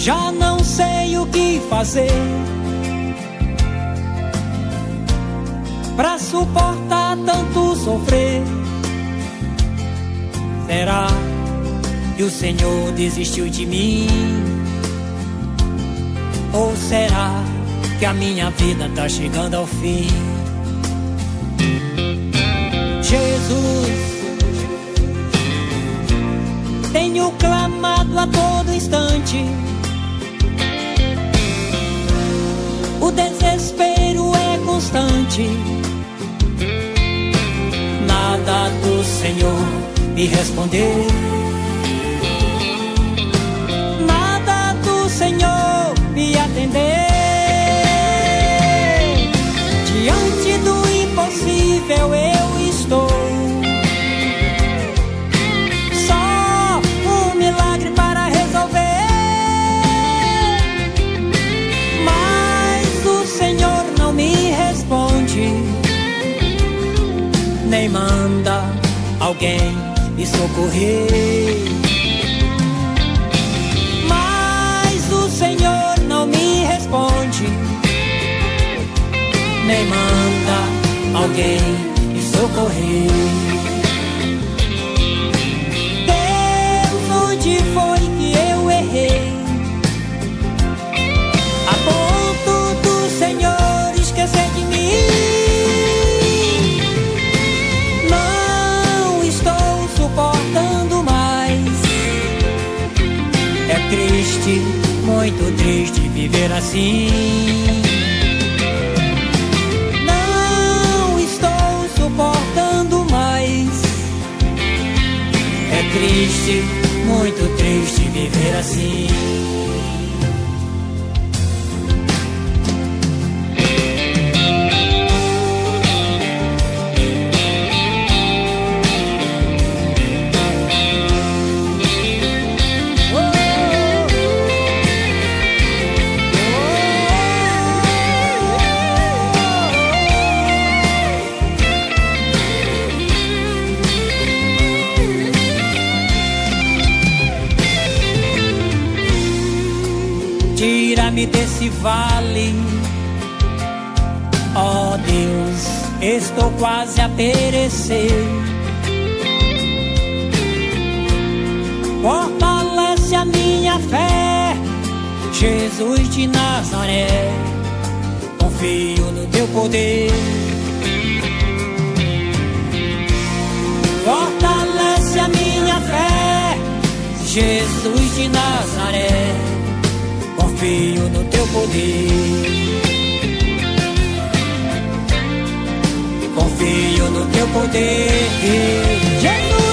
já não sei o que fazer pra suportar tanto sofrer. Será que o Senhor desistiu de mim? Ou será que a minha vida tá chegando ao fim? Jesus, tenho clamado a todo instante, o desespero é constante, nada do Senhor me responder, nada do Senhor me atender. Diante do impossível eu estou, só um milagre para resolver. Mas o Senhor não me responde, nem manda alguém me socorrer. Mas o Senhor não me responde, nem manda alguém me socorrer. Deus, onde foi que eu errei, a ponto do Senhor esquecer de mim? Não estou suportando mais, é triste, muito triste viver assim. Suportando mais, é triste, muito triste viver assim. Tira-me desse vale, ó Deus, estou quase a perecer. Fortalece a minha fé, Jesus de Nazaré, confio no teu poder. Fortalece a minha fé, Jesus de Nazaré, confio no teu poder. Confio no teu poder. Jesus!